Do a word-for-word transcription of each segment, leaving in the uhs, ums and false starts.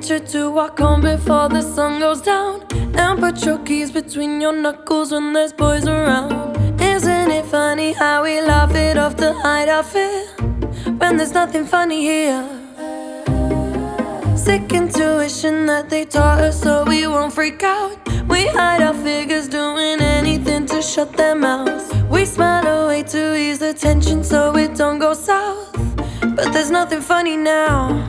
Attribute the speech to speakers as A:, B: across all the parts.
A: sure to walk home before the sun goes down, and put your keys between your knuckles when there's boys around. Isn't it funny how we laugh it off to hide our fear when there's nothing funny here? Sick intuition that they taught us so we won't freak out. We hide our figures doing anything to shut their mouths. We smile away to ease the tension so it don't go south, but there's nothing funny now.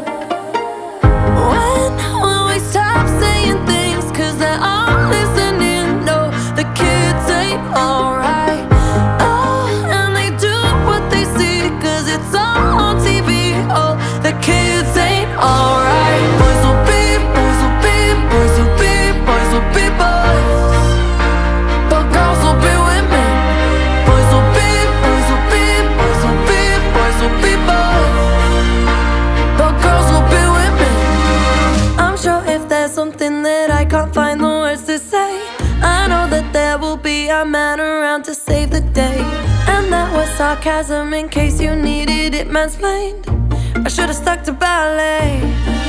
A: When will we stop saying things cause they're all listening? No, the kids ain't alright. Oh, and they do what they see cause it's all on T V. Oh, the kids ain't alright. Boys will be, boys will be, boys will be, boys will be boys, but girls will be women. Boys will be, boys will be, boys will be, boys will be boys, but girls will be women. I'm sure if there's something that I can't find the words to say, I know that there will be a man around to save the day. And that was sarcasm in case you needed it mansplained. I should've stuck to ballet.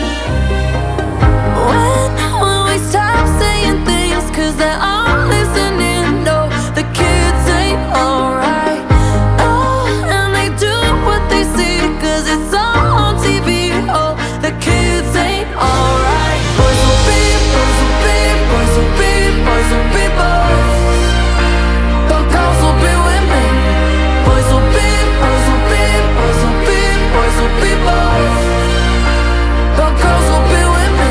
A: When will we stop saying things cause they're all listening? No, the kids ain't alright. Oh, and they do what they see cause it's all on T V. Oh, the kids ain't alright. Boys will be, boys will be, boys will be, boys will be boys, but girls will be women. Boys will be, boys will be, boys will be, boys will be boys, but girls will be women.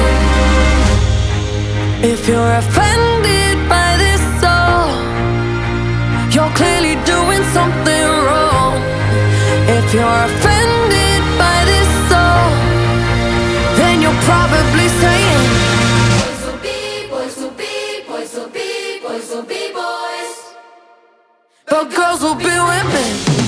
A: If you're offended by this song, you're clearly doing something wrong. If you're offended by this song, then you're probably saying
B: Boys will be, boys will be, boys will be, boys will be boys,
A: but girls will be women.